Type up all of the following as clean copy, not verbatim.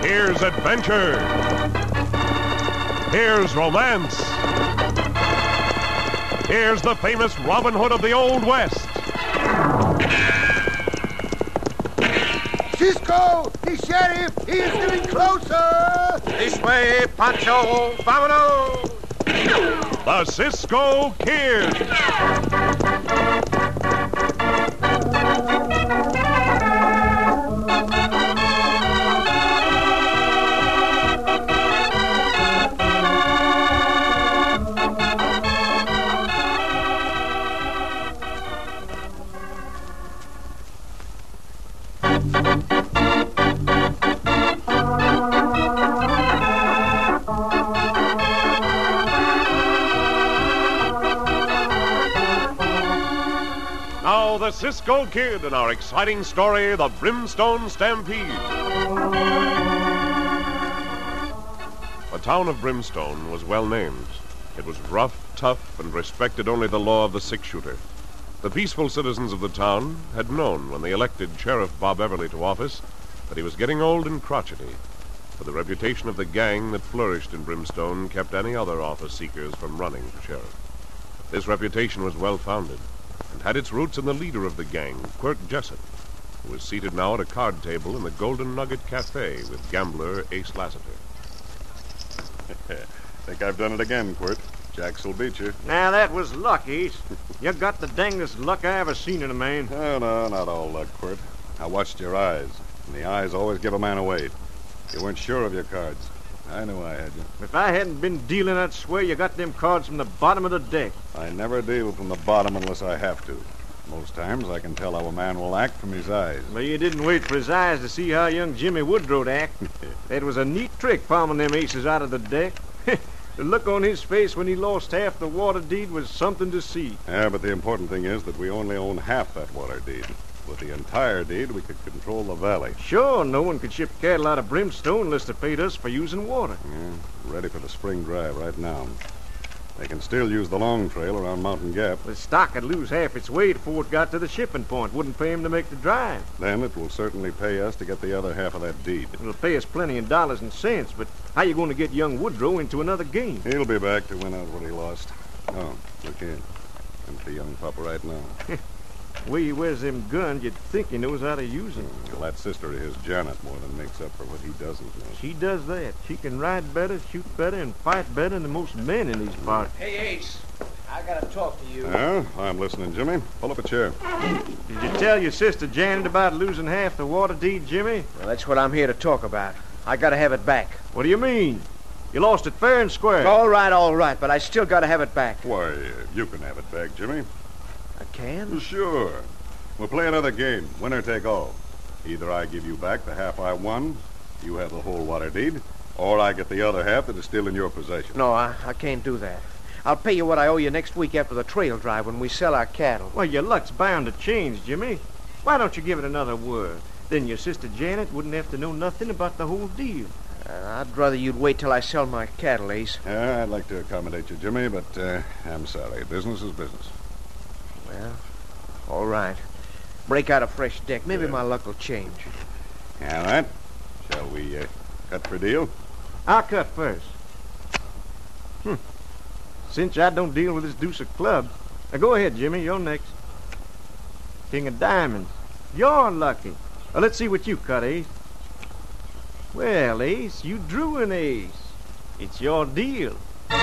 Here's adventure. Here's romance. Here's the famous Robin Hood of the Old West. Cisco, the sheriff, he is getting closer. This way, Pancho. Vámonos. The Cisco Kid. Now, the Cisco Kid in our exciting story, The Brimstone Stampede. The town of Brimstone was well named. It was rough, tough, and respected only the law of the six-shooter. The peaceful citizens of the town had known when they elected Sheriff Bob Everly to office that he was getting old and crotchety. For the reputation of the gang that flourished in Brimstone kept any other office seekers from running for sheriff. This reputation was well-founded and had its roots in the leader of the gang, Quirt Jessup, who was seated now at a card table in the Golden Nugget Cafe with gambler Ace Lassiter. Think I've done it again, Quirt. Jacks'll beat you. Now, that was luck, Ace. You got the dangest luck I ever seen in a man. Oh, no, not all luck, Quirt. I watched your eyes, and the eyes always give a man away. You weren't sure of your cards. I knew I had you. If I hadn't been dealing, I'd swear you got them cards from the bottom of the deck. I never deal from the bottom unless I have to. Most times I can tell how a man will act from his eyes. Well, you didn't wait for his eyes to see how young Jimmy Woodrow'd act. It was a neat trick palming them aces out of the deck. The look on his face when he lost half the water deed was something to see. Yeah, but the important thing is that we only own half that water deed. With the entire deed, we could control the valley. Sure, no one could ship cattle out of Brimstone unless they paid us for using water. Yeah, ready for the spring drive right now. They can still use the long trail around Mountain Gap. The stock would lose half its weight before it got to the shipping point. Wouldn't pay him to make the drive. Then it will certainly pay us to get the other half of that deed. It'll pay us plenty in dollars and cents, but how you going to get young Woodrow into another game? He'll be back to win out what he lost. Oh, look here. Empty young pup right now. The way he wears them guns, you'd think he knows how to use them. Well, that sister of his, Janet, more than makes up for what he doesn't know. She does that. She can ride better, shoot better, and fight better than most men in these parts. Hey, Ace, I gotta talk to you. Yeah, I'm listening, Jimmy. Pull up a chair. Did you tell your sister Janet about losing half the water deed, Jimmy? Well, that's what I'm here to talk about. I gotta have it back. What do you mean? You lost it fair and square. All right, but I still gotta have it back. Why, you can have it back, Jimmy. I can? Sure. We'll play another game, winner take all. Either I give you back the half I won, you have the whole water deed, or I get the other half that is still in your possession. No, I can't do that. I'll pay you what I owe you next week after the trail drive when we sell our cattle. Well, your luck's bound to change, Jimmy. Why don't you give it another word? Then your sister Janet wouldn't have to know nothing about the whole deal. I'd rather you'd wait till I sell my cattle, Ace. Yeah, I'd like to accommodate you, Jimmy, but I'm sorry. Business is business. Well, all right. Break out a fresh deck. Maybe my luck will change. All right. Shall we cut for deal? I'll cut first. Since I don't deal with this deuce of clubs. Now go ahead, Jimmy. You're next. King of diamonds. You're lucky. Well, let's see what you cut, Ace. Well, Ace, you drew an ace. It's your deal.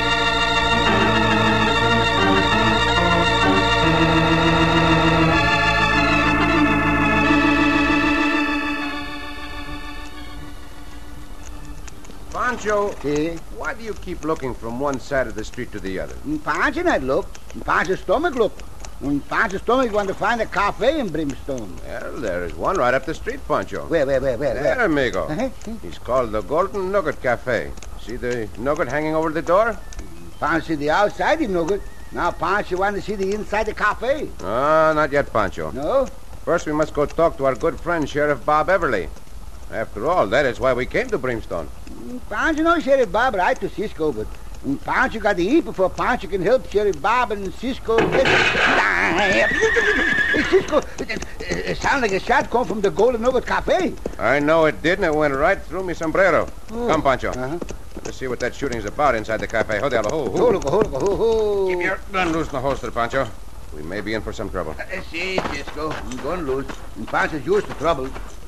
Pancho, See? why do you keep looking from one side of the street to the other? Pancho not look. Pancho's stomach look. Pancho's stomach want to find a cafe in Brimstone. Well, there is one right up the street, Pancho. Where? There, amigo. Uh-huh. He's called the Golden Nugget Cafe. See the nugget hanging over the door? Pancho see the outside, him no good. Now Pancho want to see the inside the cafe. Ah, not yet, Pancho. No? First, we must go talk to our good friend, Sheriff Bob Everly. After all, that is why we came to Brimstone. Pancho knows Sheriff Bob right to Cisco, but Pancho got to eat before Pancho can help Sheriff Bob and Cisco get Hey, Cisco, it sounds like a shot come from the Golden Nugget Cafe. I know it did, and it went right through me sombrero. Oh. Come, Pancho. Uh-huh. Let's see what that shooting's about inside the cafe. Hold on. Ho. Keep your gun loose in the holster, Pancho. We may be in for some trouble. See, Cisco, I'm going loose. And Pancho's used to trouble.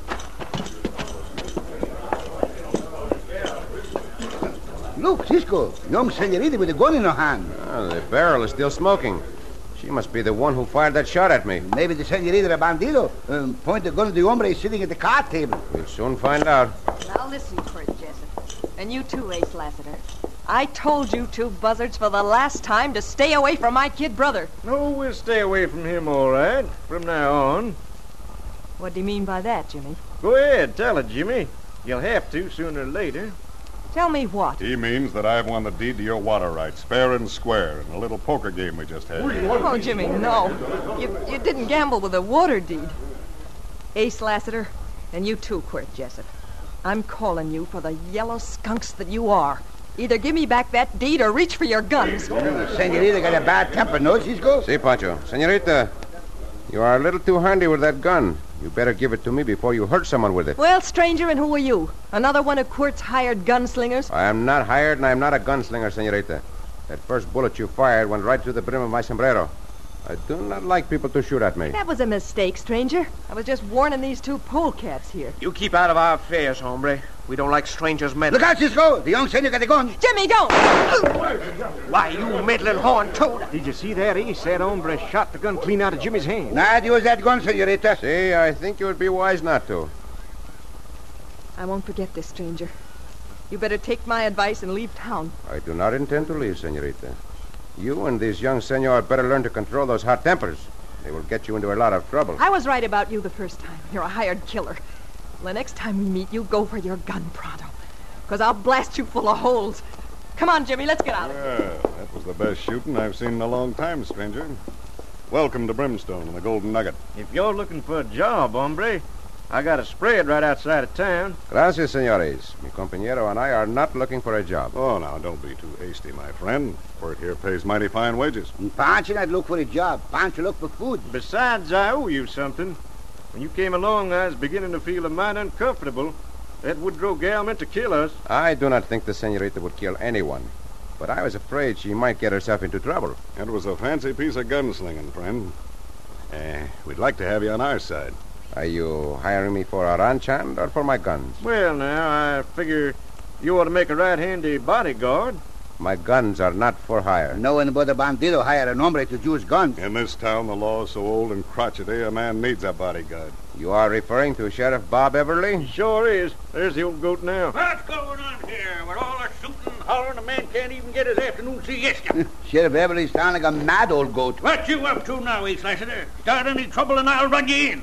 Look, Cisco, young senorita with a gun in her hand. Oh, the barrel is still smoking. She must be the one who fired that shot at me. Maybe the senorita a bandido. Point the gun at the hombre sitting at the card table. We'll soon find out. Now listen, Quirt Jessup. And you too, Ace Lassiter. I told you two buzzards for the last time to stay away from my kid brother. No, we'll stay away from him, all right, from now on. What do you mean by that, Jimmy? Go ahead, tell it, Jimmy. You'll have to sooner or later. Tell me what? He means that I've won the deed to your water rights, fair and square, in a little poker game we just had. Oh, Jimmy, no. You didn't gamble with a water deed. Ace Lassiter, and you too, Quirt Jessup. I'm calling you for the yellow skunks that you are. Either give me back that deed or reach for your guns. The senorita got a bad temper, no, Cisco? See, Pancho. Senorita, you are a little too handy with that gun. You better give it to me before you hurt someone with it. Well, stranger, and who are you? Another one of Quirt's hired gunslingers? I am not hired, and I am not a gunslinger, senorita. That first bullet you fired went right through the brim of my sombrero. I do not like people to shoot at me. That was a mistake, stranger. I was just warning these two polecats here. You keep out of our affairs, hombre. We don't like strangers meddling. Look out, Cisco! The young senor got a gun. Jimmy, don't! Why, you meddling horn toad. Did you see that, Ace? That hombre shot the gun clean out of Jimmy's hand. Not use that gun, senorita. See, I think you would be wise not to. I won't forget this, stranger. You better take my advice and leave town. I do not intend to leave, senorita. You and this young senor had better learn to control those hot tempers. They will get you into a lot of trouble. I was right about you the first time. You're a hired killer. The next time we meet, you go for your gun, pronto. Because I'll blast you full of holes. Come on, Jimmy, let's get out of here. Well, that was the best shooting I've seen in a long time, stranger. Welcome to Brimstone and the Golden Nugget. If you're looking for a job, hombre, I got a spread right outside of town. Gracias, senores. Mi compañero and I are not looking for a job. Oh, now, don't be too hasty, my friend. Quirt here pays mighty fine wages. And Pancho not look for a job. Pancho look for food. Besides, I owe you something. When you came along, I was beginning to feel a mite uncomfortable. That Woodrow gal meant to kill us. I do not think the senorita would kill anyone. But I was afraid she might get herself into trouble. It was a fancy piece of gunslinging, friend. We'd like to have you on our side. Are you hiring me for a ranch hand or for my guns? Well, now, I figure you ought to make a right-handy bodyguard. My guns are not for hire. No one but a bandido hire an hombre to use guns. In this town, the law is so old and crotchety, a man needs a bodyguard. You are referring to Sheriff Bob Everly? Sure is. There's the old goat now. What's going on here? With all the shooting and hollering, a man can't even get his afternoon siesta. Sheriff Everly sound like a mad old goat. What you up to now, Ace Lassiter? Start any trouble and I'll run you in.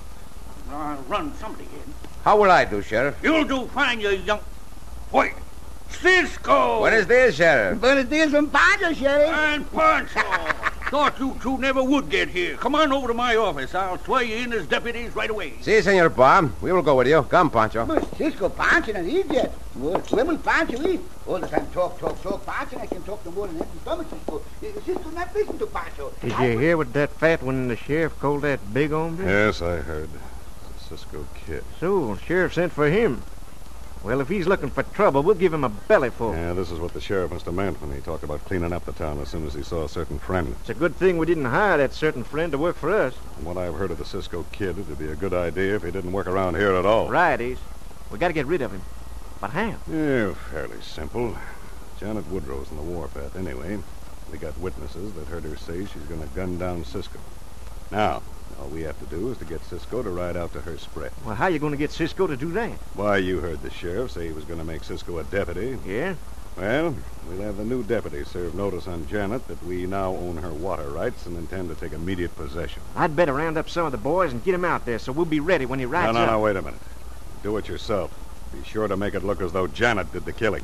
I'll run somebody in. How will I do, Sheriff? You'll do fine, you young... Wait. Cisco! What is this, Sheriff? But it is from Pancho, Sheriff. And Pancho. Thought you two never would get here. Come on over to my office. I'll swear you in as deputies right away. Si, Senor Bob. We will go with you. Come, Pancho. But Cisco, Pancho not eat yet. Well, when will Pancho eat? All the time talk. Pancho I can talk no more than empty stomach, Cisco. Cisco not listen to Pancho. Did you hear what that fat one the sheriff called that big hombre? Yes, I heard. It's a Cisco kid. So, sheriff sent for him. Well, if he's looking for trouble, we'll give him a bellyful. Yeah, this is what the sheriff must have meant when he talked about cleaning up the town as soon as he saw a certain friend. It's a good thing we didn't hire that certain friend to work for us. From what I've heard of the Cisco kid, it'd be a good idea if he didn't work around here at all. Right, Ace. We got to get rid of him. But how? Yeah, fairly simple. Janet Woodrow's in the warpath anyway. We got witnesses that heard her say she's going to gun down Cisco. Now, all we have to do is to get Cisco to ride out to her spread. Well, how you going to get Cisco to do that? Why, you heard the sheriff say he was going to make Cisco a deputy. Yeah? Well, we'll have the new deputy serve notice on Janet that we now own her water rights and intend to take immediate possession. I'd better round up some of the boys and get him out there so we'll be ready when he rides No, up. wait a minute. Do it yourself. Be sure to make it look as though Janet did the killing.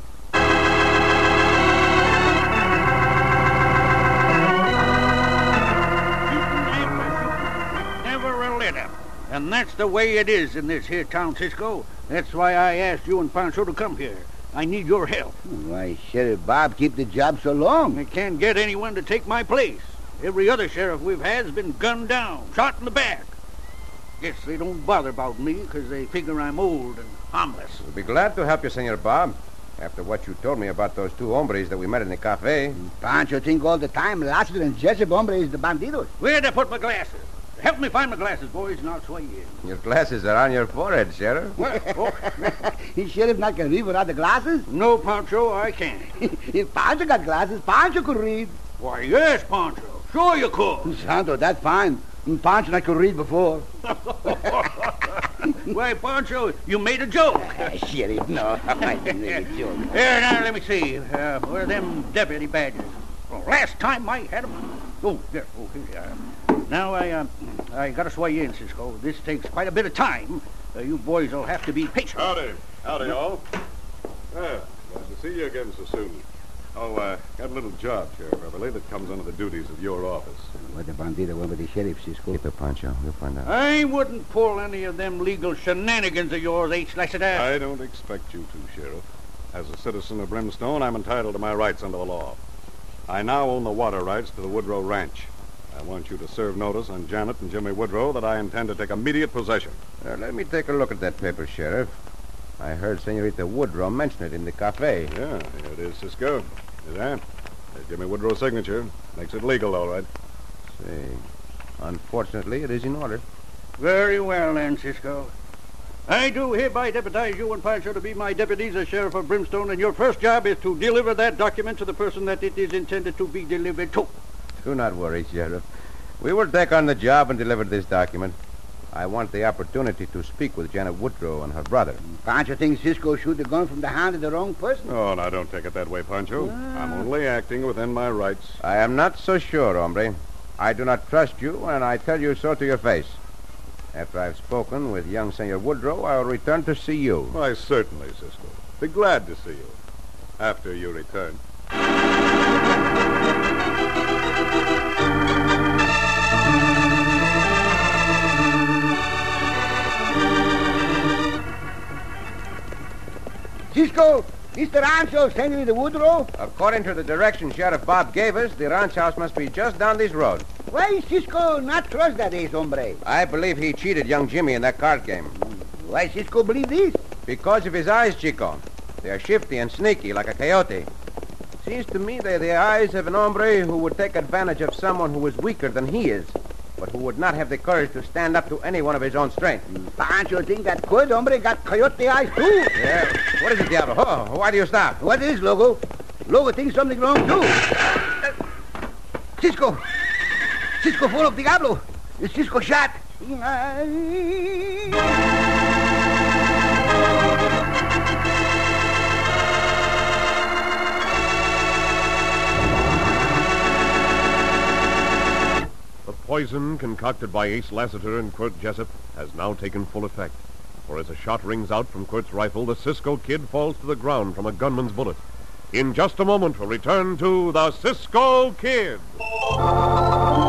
Never a let up. And that's the way it is in this here town, Cisco. That's why I asked you and Pancho to come here. I need your help. Why, Sheriff Bob keep the job so long? I can't get anyone to take my place. Every other sheriff we've had has been gunned down, shot in the back. Guess they don't bother about me because they figure I'm old and harmless. We'll be glad to help you, Senor Bob. After what you told me about those two hombres that we met in the cafe. Pancho think all the time Lassiter and Jessup hombre is the bandidos. Where'd I put my glasses? Help me find my glasses, boys, and I'll sway you. Your glasses are on your forehead, Sheriff. Well, His sheriff not can read without the glasses? no, Pancho, I can't. If Pancho got glasses, Pancho could read. Why, yes, Pancho. Sure you could. Santo, that's fine. Pancho not could read before. Why, Pancho, you made a joke. Sheriff, no. I didn't make a joke. Here, now, let me see. Where are them deputy badges? Well, last time I had them. Oh, there. Oh, here they are. Now, I gotta sway you in, Cisco. This takes quite a bit of time. You boys will have to be patient. Howdy. Howdy, all. Glad to see you again so soon. Oh, got a little job, Sheriff Everly, that comes under the duties of your office. What the bandito went with the sheriff, Cisco? Keep it, Pancho. We'll find out. I wouldn't pull any of them legal shenanigans of yours, H. Lassiter. I don't expect you to, Sheriff. As a citizen of Brimstone, I'm entitled to my rights under the law. I now own the water rights to the Woodrow Ranch. I want you to serve notice on Janet and Jimmy Woodrow that I intend to take immediate possession. Let me take a look at that paper, Sheriff. I heard Senorita Woodrow mention it in the cafe. Yeah, here it is, Cisco. Is that? There's Jimmy Woodrow's signature. Makes it legal, all right. Say, unfortunately, it is in order. Very well, then, Cisco. I do hereby deputize you and Pancho to be my deputies as Sheriff of Brimstone, and your first job is to deliver that document to the person that it is intended to be delivered to. Do not worry, Sheriff. We will take on the job and deliver this document. I want the opportunity to speak with Janet Woodrow and her brother. Pancho thinks Cisco shoot the gun from the hand of the wrong person. Oh, now, don't take it that way, Pancho. I'm only acting within my rights. I am not so sure, hombre. I do not trust you, and I tell you so to your face. After I've spoken with young Senor Woodrow, I will return to see you. Why, certainly, Cisco. Be glad to see you. After you return. Cisco, is the rancho Senorita Woodrow? According to the direction Sheriff Bob gave us, the ranch house must be just down this road. Why Cisco not trust that ace hombre? I believe he cheated young Jimmy in that card game. Why Cisco believe this? Because of his eyes, Chico. They are shifty and sneaky, like a coyote. Seems to me they're the eyes of an hombre who would take advantage of someone who is weaker than he is, but who would not have the courage to stand up to anyone of his own strength. Pancho think that good hombre got coyote eyes too. Yeah. What is it, Diablo? Oh, why do you stop? What is Logo? Logo thinks something wrong too. Cisco! Cisco full of Diablo! Is Cisco shot? The poison concocted by Ace Lassiter and Quirt Jessup has now taken full effect. For as a shot rings out from Quirt's rifle, the Cisco Kid falls to the ground from a gunman's bullet. In just a moment, we'll return to the Cisco Kid.